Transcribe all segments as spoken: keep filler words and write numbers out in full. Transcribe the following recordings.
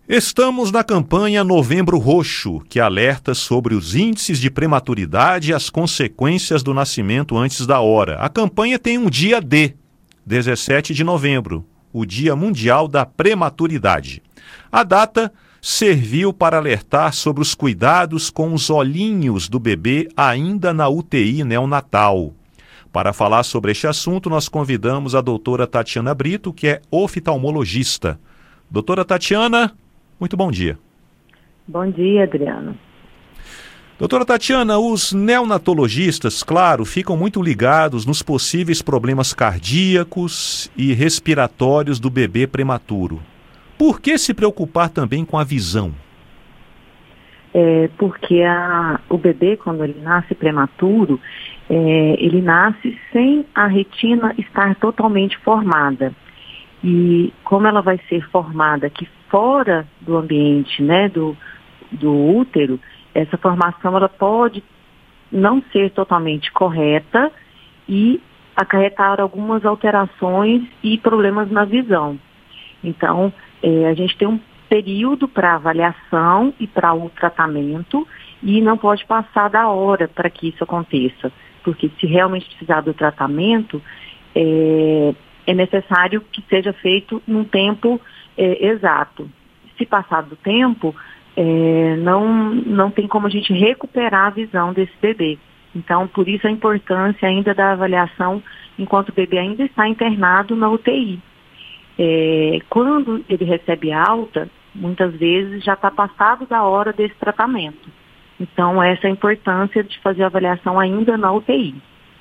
Estamos na campanha Novembro Roxo, que alerta sobre os índices de prematuridade e as consequências do nascimento antes da hora. A campanha tem um dia D, dezessete de novembro, o Dia Mundial da Prematuridade. A data serviu para alertar sobre os cuidados com os olhinhos do bebê ainda na U T I neonatal. Para falar sobre este assunto, nós convidamos a doutora Tatiana Brito, que é oftalmologista. Doutora Tatiana, muito bom dia. Bom dia, Adriano. Doutora Tatiana, os neonatologistas, claro, ficam muito ligados nos possíveis problemas cardíacos e respiratórios do bebê prematuro. Por que se preocupar também com a visão? É porque a, o bebê, quando ele nasce prematuro, é, ele nasce sem a retina estar totalmente formada. E como ela vai ser formada aqui fora do ambiente, né, do, do útero, essa formação ela pode não ser totalmente correta e acarretar algumas alterações e problemas na visão. Então, é, a gente tem um período para avaliação e para o tratamento e não pode passar da hora para que isso aconteça, porque se realmente precisar do tratamento, é, é necessário que seja feito num tempo é, exato. Se passar do tempo, é, não, não tem como a gente recuperar a visão desse bebê. Então, por isso a importância ainda da avaliação enquanto o bebê ainda está internado na U T I. É, quando ele recebe alta, muitas vezes já está passado da hora desse tratamento. Então, essa é a importância de fazer a avaliação ainda na U T I.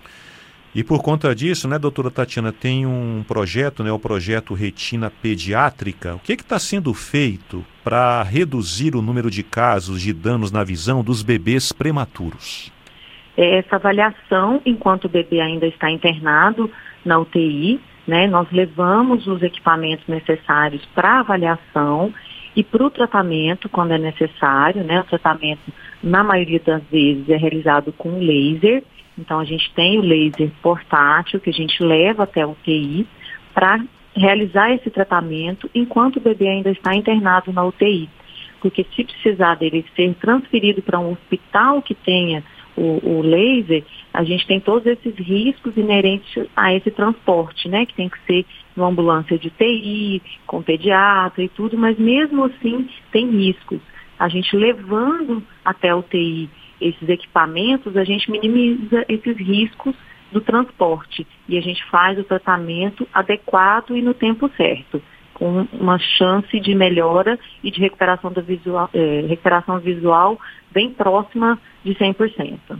E por conta disso, né, doutora Tatiana, tem um projeto, né, o projeto Retina Pediátrica. O que está sendo feito para reduzir o número de casos de danos na visão dos bebês prematuros? Essa avaliação, enquanto o bebê ainda está internado na U T I, né, nós levamos os equipamentos necessários para avaliação e para o tratamento, quando é necessário, né, o tratamento, na maioria das vezes, é realizado com laser. Então, a gente tem o laser portátil que a gente leva até a U T I para realizar esse tratamento enquanto o bebê ainda está internado na U T I. Porque se precisar dele ser transferido para um hospital que tenha o, o laser, a gente tem todos esses riscos inerentes a esse transporte, né? Que tem que ser numa ambulância de U T I, com pediatra e tudo, mas mesmo assim tem riscos. A gente levando até a U T I esses equipamentos, a gente minimiza esses riscos do transporte e a gente faz o tratamento adequado e no tempo certo, com uma chance de melhora e de recuperação, da visual, eh, recuperação visual bem próxima de cem por cento.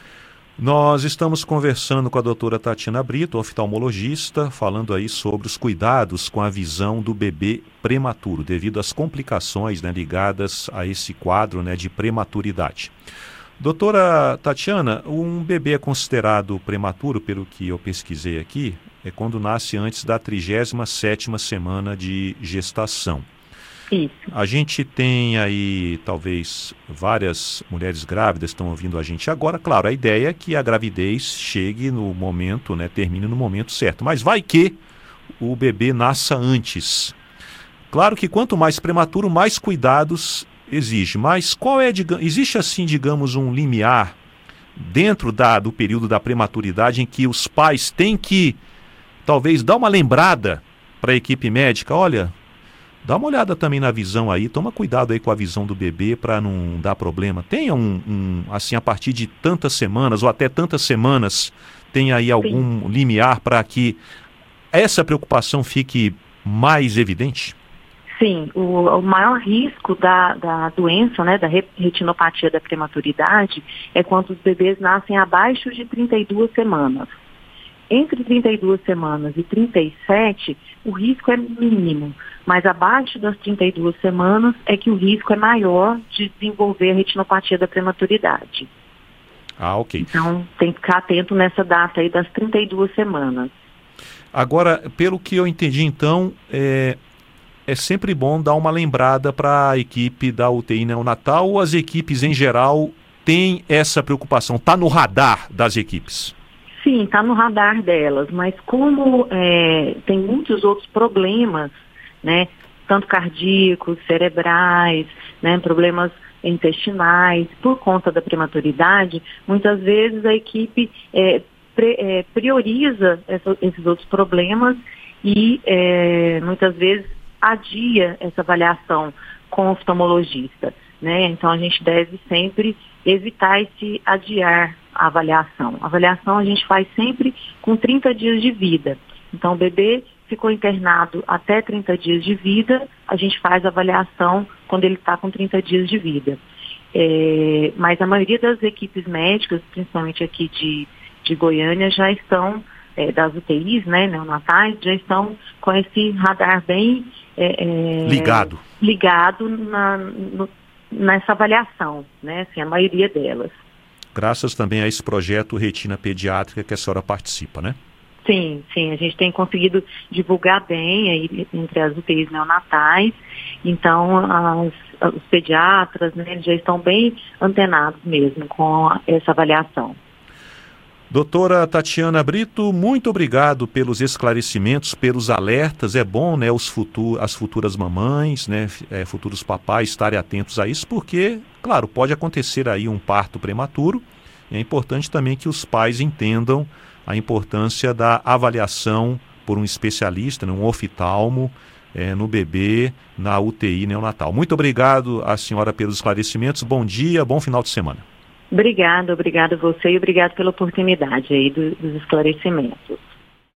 Nós estamos conversando com a doutora Tatiana Brito, oftalmologista, falando aí sobre os cuidados com a visão do bebê prematuro, devido às complicações, né, ligadas a esse quadro, né, de prematuridade. Doutora Tatiana, um bebê é considerado prematuro, pelo que eu pesquisei aqui, é quando nasce antes da trigésima sétima semana de gestação. Isso. A gente tem aí, talvez, várias mulheres grávidas estão ouvindo a gente agora. Claro, a ideia é que a gravidez chegue no momento, né, termine no momento certo. Mas vai que o bebê nasça antes. Claro que quanto mais prematuro, mais cuidados exige. Mas qual é, existe assim, digamos, um limiar dentro da, do período da prematuridade em que os pais têm que, talvez, dar uma lembrada para a equipe médica? Olha, dá uma olhada também na visão aí, toma cuidado aí com a visão do bebê para não dar problema. Tenha um, um, assim, a partir de tantas semanas ou até tantas semanas, tem aí algum Sim. limiar para que essa preocupação fique mais evidente? Sim, o, o maior risco da, da doença, né, da retinopatia da prematuridade, é quando os bebês nascem abaixo de trinta e duas semanas. Entre trinta e duas semanas e trinta e sete, o risco é mínimo, mas abaixo das trinta e duas semanas é que o risco é maior de desenvolver a retinopatia da prematuridade. Ah, ok. Então, tem que ficar atento nessa data aí das trinta e duas semanas. Agora, pelo que eu entendi, então, é... é sempre bom dar uma lembrada para a equipe da U T I neonatal, ou as equipes em geral têm essa preocupação? Está no radar das equipes? Sim, está no radar delas, mas como é, tem muitos outros problemas, né, tanto cardíacos, cerebrais, né, problemas intestinais. Por conta da prematuridade, muitas vezes a equipe é, pre, é, prioriza essa, esses outros problemas e é, muitas vezes adia essa avaliação com o oftalmologista, né? Então a gente deve sempre evitar esse adiar a avaliação. A avaliação a gente faz sempre com trinta dias de vida. Então o bebê ficou internado até trinta dias de vida, a gente faz a avaliação quando ele está com trinta dias de vida. É, mas a maioria das equipes médicas, principalmente aqui de, de Goiânia, já estão, é, das U T Is, né, neonatais, já estão com esse radar bem é, é, ligado, ligado na, no, nessa avaliação, né, assim, a maioria delas. Graças também a esse projeto Retina Pediátrica que a senhora participa, né? Sim, sim, a gente tem conseguido divulgar bem aí entre as U T Is neonatais, então as, os pediatras, né, já estão bem antenados mesmo com essa avaliação. Doutora Tatiana Brito, muito obrigado pelos esclarecimentos, pelos alertas. É bom, né, os futur, as futuras mamães, né, é, futuros papais estarem atentos a isso, porque, claro, pode acontecer aí um parto prematuro. É importante também que os pais entendam a importância da avaliação por um especialista, né, um oftalmo, é, no bebê, na U T I neonatal. Muito obrigado à senhora pelos esclarecimentos. Bom dia, bom final de semana. Obrigada, obrigada a você e obrigado pela oportunidade aí do, dos esclarecimentos.